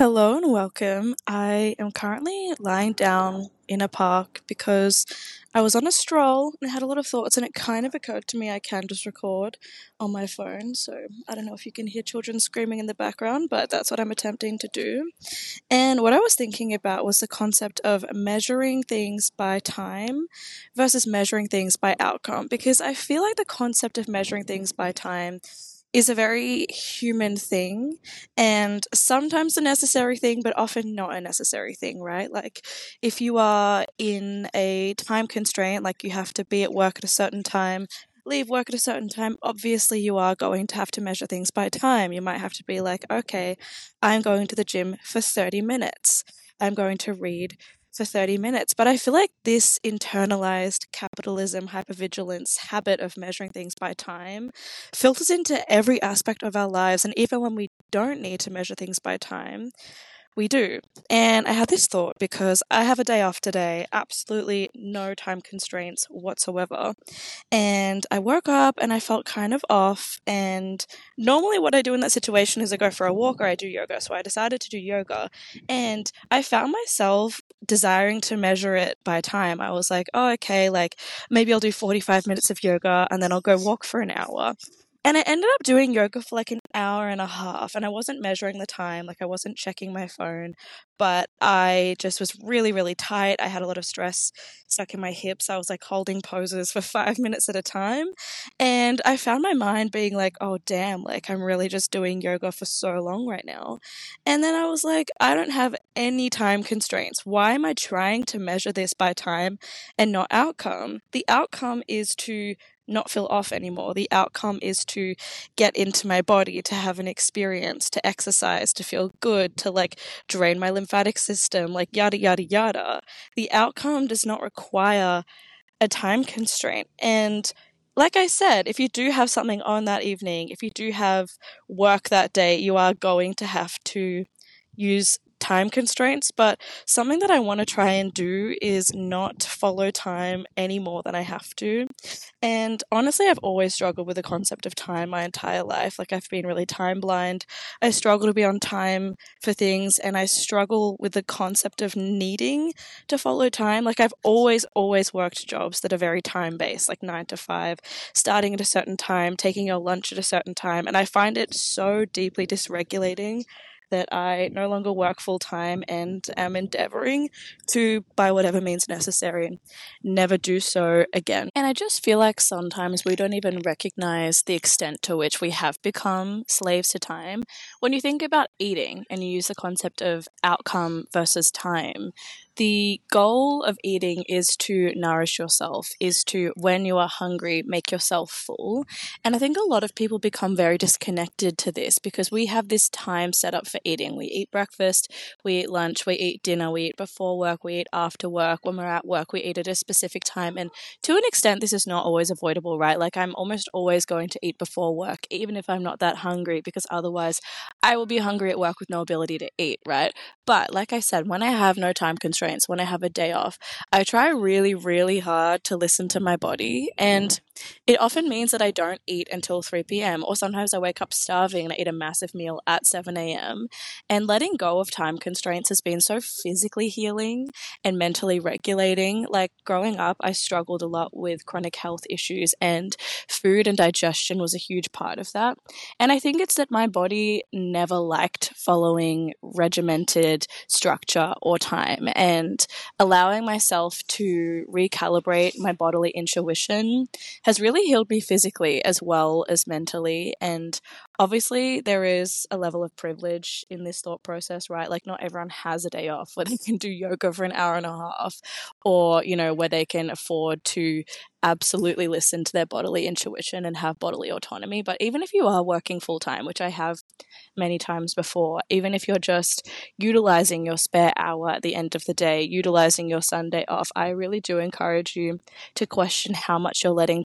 Hello and welcome. I am currently lying down in a park because I was on a stroll and had a lot of thoughts, and it kind of occurred to me I can just record on my phone. So I don't know if you can hear children screaming in the background, but that's what I'm attempting to do. And what I was thinking about was the concept of measuring things by time versus measuring things by outcome, because I feel like the concept of measuring things by time is a very human thing and sometimes a necessary thing, but often not a necessary thing, right? Like, if you are in a time constraint, like you have to be at work at a certain time, leave work at a certain time, obviously you are going to have to measure things by time. You might have to be like, okay, I'm going to the gym for 30 minutes. I'm going to read for 30 minutes. But I feel like this internalized capitalism, hypervigilance habit of measuring things by time filters into every aspect of our lives. And even when we don't need to measure things by time, we do. And I had this thought because I have a day off today, absolutely no time constraints whatsoever. And I woke up and I felt kind of off. And normally, what I do in that situation is I go for a walk or I do yoga. So I decided to do yoga. And I found myself desiring to measure it by time. I was like, oh, okay, like maybe I'll do 45 minutes of yoga and then I'll go walk for an hour. And I ended up doing yoga for like an hour and a half, and I wasn't measuring the time, like I wasn't checking my phone, but I just was really, really tight. I had a lot of stress stuck in my hips. I was like holding poses for 5 minutes at a time. And I found my mind being like, oh, damn, like I'm really just doing yoga for so long right now. And then I was like, I don't have any time constraints. Why am I trying to measure this by time and not outcome? The outcome is to not feel off anymore. The outcome is to get into my body, to have an experience, to exercise, to feel good, to like drain my lymphatic system, like yada, yada, yada. The outcome does not require a time constraint. And like I said, if you do have something on that evening, if you do have work that day, you are going to have to use time constraints. But something that I want to try and do is not follow time any more than I have to. And honestly, I've always struggled with the concept of time my entire life. Like, I've been really time blind. I struggle to be on time for things, and I struggle with the concept of needing to follow time. Like, I've always worked jobs that are very time based, like 9 to 5, starting at a certain time, taking your lunch at a certain time. And I find it so deeply dysregulating that I no longer work full time and am endeavoring to, by whatever means necessary, never do so again. And I just feel like sometimes we don't even recognize the extent to which we have become slaves to time. When you think about eating and you use the concept of outcome versus time, the goal of eating is to nourish yourself, is to, when you are hungry, make yourself full. And I think a lot of people become very disconnected to this because we have this time set up for eating. We eat breakfast, we eat lunch, we eat dinner, we eat before work, we eat after work. When we're at work, we eat at a specific time. And to an extent, this is not always avoidable, right? Like, I'm almost always going to eat before work, even if I'm not that hungry, because otherwise I will be hungry at work with no ability to eat, right? But like I said, when I have no time constraints, when I have a day off, I try really, really hard to listen to my body. And it often means that I don't eat until 3 p.m. Or sometimes I wake up starving and I eat a massive meal at 7 a.m. And letting go of time constraints has been so physically healing and mentally regulating. Like, growing up, I struggled a lot with chronic health issues, and food and digestion was a huge part of that. And I think it's that my body never liked following regimented structure or time, and allowing myself to recalibrate my bodily intuition has really healed me physically as well as mentally. And obviously, there is a level of privilege in this thought process, right? Like, not everyone has a day off where they can do yoga for an hour and a half, or, where they can afford to absolutely listen to their bodily intuition and have bodily autonomy. But even if you are working full time, which I have many times before, even if you're just utilizing your spare hour at the end of the day, utilizing your Sunday off, I really do encourage you to question how much you're letting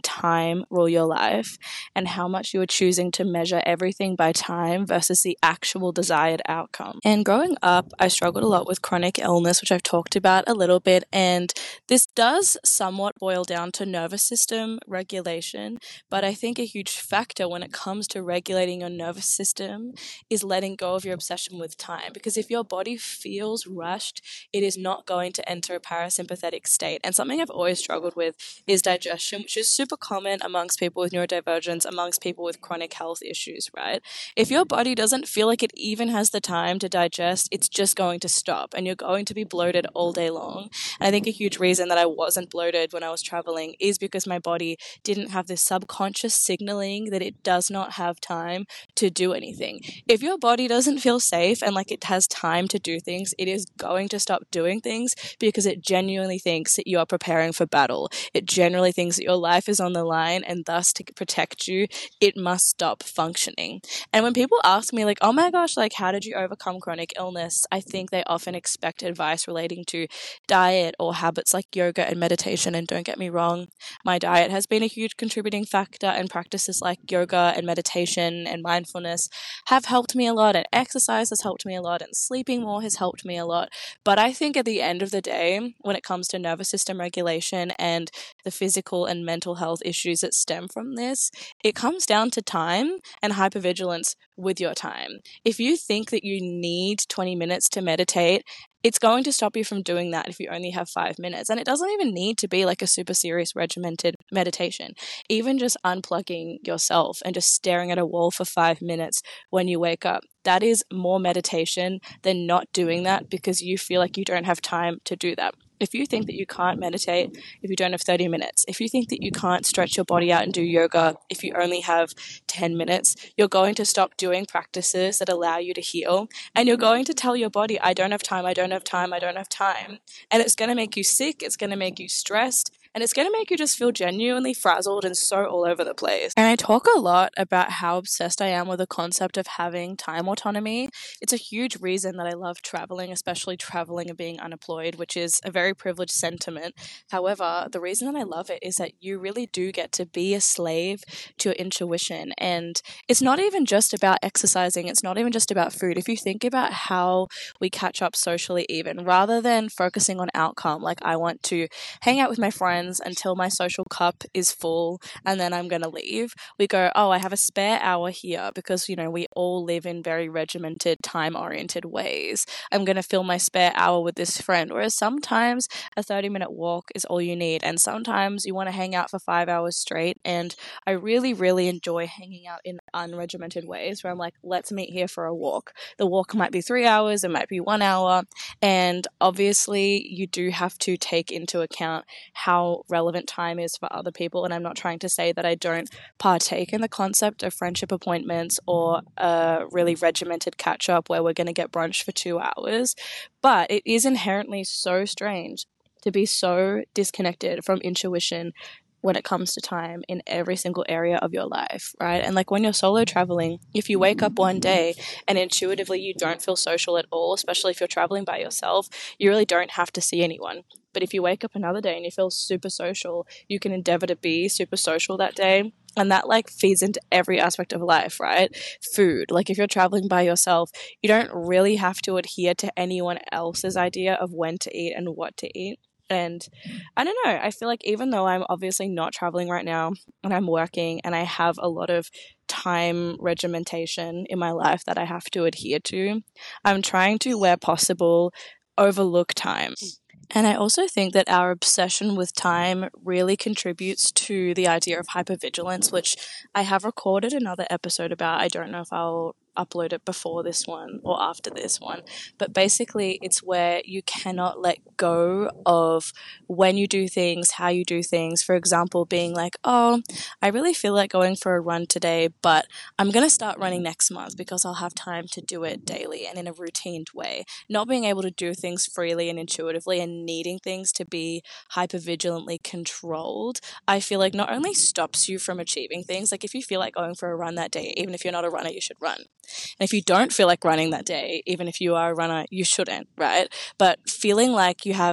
time rule your life and how much you are choosing to measure everything by time versus the actual desired outcome. And growing up, I struggled a lot with chronic illness, which I've talked about a little bit, and this does somewhat boil down to nervous system regulation, but I think a huge factor when it comes to regulating your nervous system is letting go of your obsession with time, because if your body feels rushed, it is not going to enter a parasympathetic state. And something I've always struggled with is digestion, which is super common amongst people with neurodivergence, amongst people with chronic health issues, right? If your body doesn't feel like it even has the time to digest, it's just going to stop and you're going to be bloated all day long. And I think a huge reason that I wasn't bloated when I was traveling is because my body didn't have this subconscious signaling that it does not have time to do anything. If your body doesn't feel safe and like it has time to do things, it is going to stop doing things because it genuinely thinks that you are preparing for battle. It generally thinks that your life is on the line, and thus to protect you, it must stop functioning. And when people ask me like, oh my gosh, like how did you overcome chronic illness? I think they often expect advice relating to diet or habits like yoga and meditation. And don't get me wrong, my diet has been a huge contributing factor, and practices like yoga and meditation and mindfulness have helped me a lot, and exercise has helped me a lot, and sleeping more has helped me a lot. But I think at the end of the day, when it comes to nervous system regulation and the physical and mental health issues that stem from this, it comes down to time and hypervigilance with your time. If you think that you need 20 minutes to meditate, it's going to stop you from doing that if you only have 5 minutes. And it doesn't even need to be like a super serious regimented meditation. Even just unplugging yourself and just staring at a wall for 5 minutes when you wake up, that is more meditation than not doing that because you feel like you don't have time to do that. If you think that you can't meditate if you don't have 30 minutes, if you think that you can't stretch your body out and do yoga if you only have 10 minutes, you're going to stop doing practices that allow you to heal. And you're going to tell your body, I don't have time, I don't have time, I don't have time. And it's going to make you sick, it's going to make you stressed, and it's going to make you just feel genuinely frazzled and so all over the place. And I talk a lot about how obsessed I am with the concept of having time autonomy. It's a huge reason that I love traveling, especially traveling and being unemployed, which is a very privileged sentiment. However, the reason that I love it is that you really do get to be a slave to your intuition. And it's not even just about exercising, it's not even just about food. If you think about how we catch up socially, even rather than focusing on outcome, like I want to hang out with my friends until my social cup is full and then I'm going to leave, we go, oh, I have a spare hour here because, you know, we all live in very regimented, time-oriented ways. I'm going to fill my spare hour with this friend. Whereas sometimes a 30-minute walk is all you need, and sometimes you want to hang out for 5 hours straight. And I really, really enjoy hanging out in unregimented ways where I'm like, let's meet here for a walk. The walk might be 3 hours, it might be 1 hour, and obviously you do have to take into account how relevant time is for other people. And I'm not trying to say that I don't partake in the concept of friendship appointments or a really regimented catch up where we're going to get brunch for 2 hours, but it is inherently so strange to be so disconnected from intuition when it comes to time in every single area of your life, right? And like when you're solo traveling, if you wake up one day and intuitively you don't feel social at all, especially if you're traveling by yourself, you really don't have to see anyone. But if you wake up another day and you feel super social, you can endeavor to be super social that day. And that like feeds into every aspect of life, right? Food. Like if you're traveling by yourself, you don't really have to adhere to anyone else's idea of when to eat and what to eat. And I don't know, I feel like even though I'm obviously not traveling right now and I'm working and I have a lot of time regimentation in my life that I have to adhere to, I'm trying to, where possible, overlook time. And I also think that our obsession with time really contributes to the idea of hypervigilance, which I have recorded another episode about. I don't know if I'll upload it before this one or after this one, but basically it's where you cannot let go of when you do things, how you do things. For example, being like, oh, I really feel like going for a run today, but I'm going to start running next month because I'll have time to do it daily and in a routined way. Not being able to do things freely and intuitively and needing things to be hypervigilantly controlled, I feel like not only stops you from achieving things, like if you feel like going for a run that day, even if you're not a runner, you should run. And if you don't feel like running that day, even if you are a runner, you shouldn't, right? But feeling like you have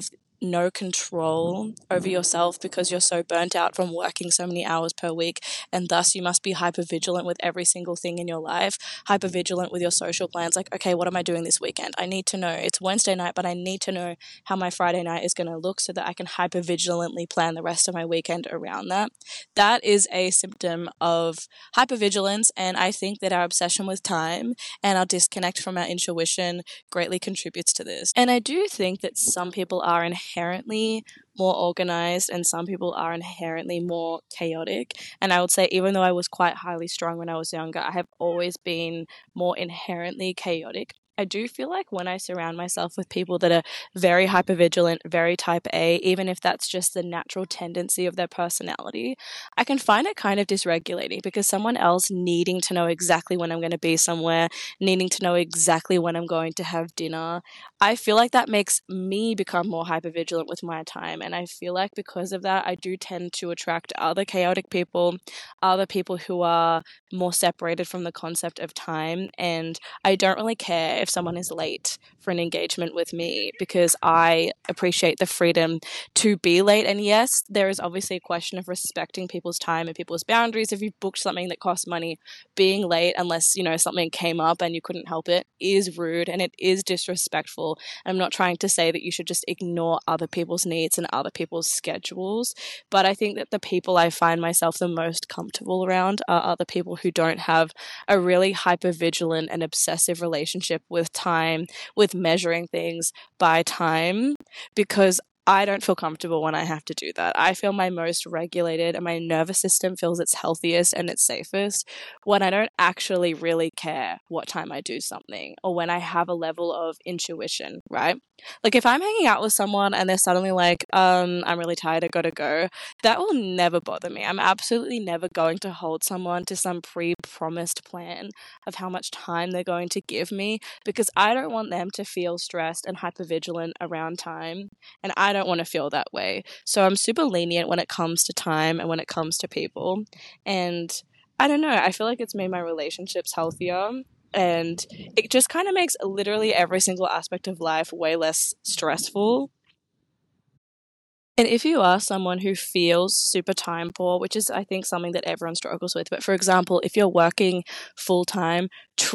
no control over yourself because you're so burnt out from working so many hours per week, and thus you must be hyper vigilant with every single thing in your life, hyper vigilant with your social plans. Like, okay, what am I doing this weekend? I need to know. It's Wednesday night, but I need to know how my Friday night is going to look so that I can hyper vigilantly plan the rest of my weekend around that. That is a symptom of hypervigilance, and I think that our obsession with time and our disconnect from our intuition greatly contributes to this. And I do think that some people are inherently more organized and some people are inherently more chaotic. And I would say, even though I was quite highly strung when I was younger, I have always been more inherently chaotic. I do feel like when I surround myself with people that are very hypervigilant, very type A, even if that's just the natural tendency of their personality, I can find it kind of dysregulating because someone else needing to know exactly when I'm going to be somewhere, needing to know exactly when I'm going to have dinner, I feel like that makes me become more hypervigilant with my time. And I feel like because of that, I do tend to attract other chaotic people, other people who are more separated from the concept of time. And I don't really care if someone is late for an engagement with me because I appreciate the freedom to be late. And yes, there is obviously a question of respecting people's time and people's boundaries. If you've booked something that costs money, being late, unless, something came up and you couldn't help it, is rude and it is disrespectful. I'm not trying to say that you should just ignore other people's needs and other people's schedules, but I think that the people I find myself the most comfortable around are other people who don't have a really hyper vigilant and obsessive relationship with time, with measuring things by time, because I don't feel comfortable when I have to do that. I feel my most regulated and my nervous system feels its healthiest and its safest when I don't actually really care what time I do something or when I have a level of intuition, right? Like if I'm hanging out with someone and they're suddenly like, I'm really tired, I gotta go, that will never bother me. I'm absolutely never going to hold someone to some pre-promised plan of how much time they're going to give me because I don't want them to feel stressed and hypervigilant around time, and I don't want to feel that way. So I'm super lenient when it comes to time and when it comes to people. And I don't know, I feel like it's made my relationships healthier. And it just kind of makes literally every single aspect of life way less stressful. And if you are someone who feels super time poor, which is, I think, something that everyone struggles with, but for example, if you're working full time,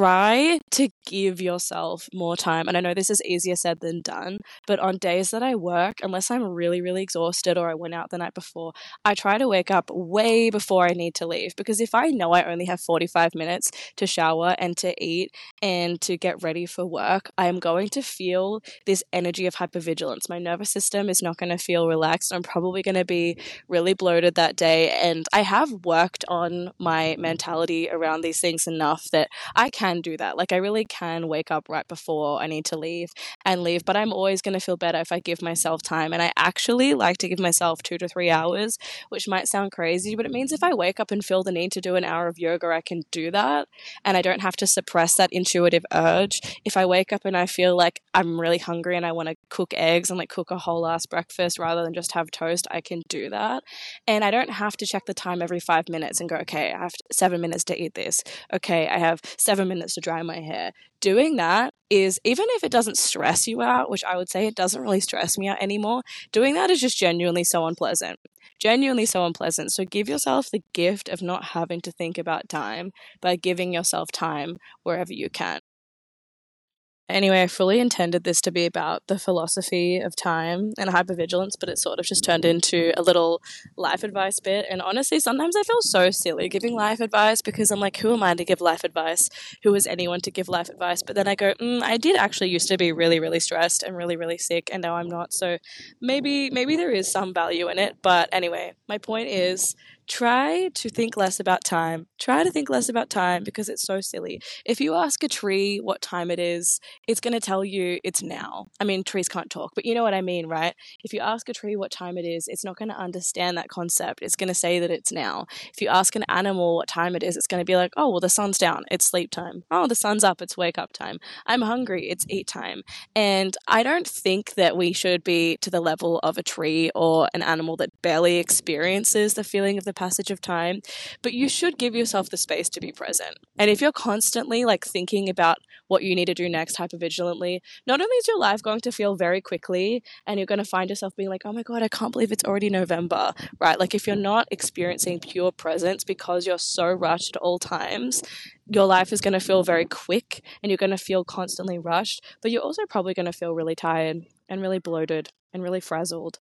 try to give yourself more time. And I know this is easier said than done, but on days that I work, unless I'm really, really exhausted or I went out the night before, I try to wake up way before I need to leave. Because if I know I only have 45 minutes to shower and to eat and to get ready for work, I am going to feel this energy of hypervigilance. My nervous system is not going to feel relaxed. I'm probably going to be really bloated that day. And I have worked on my mentality around these things enough that I can do that. Like I really can wake up right before I need to leave and leave, but I'm always going to feel better if I give myself time. And I actually like to give myself 2 to 3 hours, which might sound crazy, but it means if I wake up and feel the need to do an hour of yoga, I can do that. And I don't have to suppress that intuitive urge. If I wake up and I feel like I'm really hungry and I want to cook eggs and like cook a whole ass breakfast rather than just have toast, I can do that. And I don't have to check the time every 5 minutes and go, okay, I have 7 minutes to eat this. Okay, I have 7 minutes to dry my hair. Doing that is, even if it doesn't stress you out, which I would say it doesn't really stress me out anymore, doing that is just genuinely so unpleasant. Genuinely so unpleasant. So give yourself the gift of not having to think about time by giving yourself time wherever you can. Anyway, I fully intended this to be about the philosophy of time and hypervigilance, but it sort of just turned into a little life advice bit. And honestly, sometimes I feel so silly giving life advice because I'm like, who am I to give life advice? Who is anyone to give life advice? But then I go, I did actually used to be really, really stressed and really, really sick, and now I'm not. So maybe there is some value in it. But anyway, my point is, try to think less about time. Try to think less about time because it's so silly. If you ask a tree what time it is, it's going to tell you it's now. I mean, trees can't talk, but you know what I mean, right? If you ask a tree what time it is, it's not going to understand that concept. It's going to say that it's now. If you ask an animal what time it is, it's going to be like, oh, well, the sun's down. It's sleep time. Oh, the sun's up. It's wake up time. I'm hungry. It's eat time. And I don't think that we should be to the level of a tree or an animal that barely experiences the feeling of the passage of time, but you should give yourself the space to be present. And if you're constantly like thinking about what you need to do next hypervigilantly, not only is your life going to feel very quickly and you're going to find yourself being like, oh my God, I can't believe it's already November, right? Like if you're not experiencing pure presence because you're so rushed at all times, your life is going to feel very quick and you're going to feel constantly rushed, but you're also probably going to feel really tired and really bloated and really frazzled.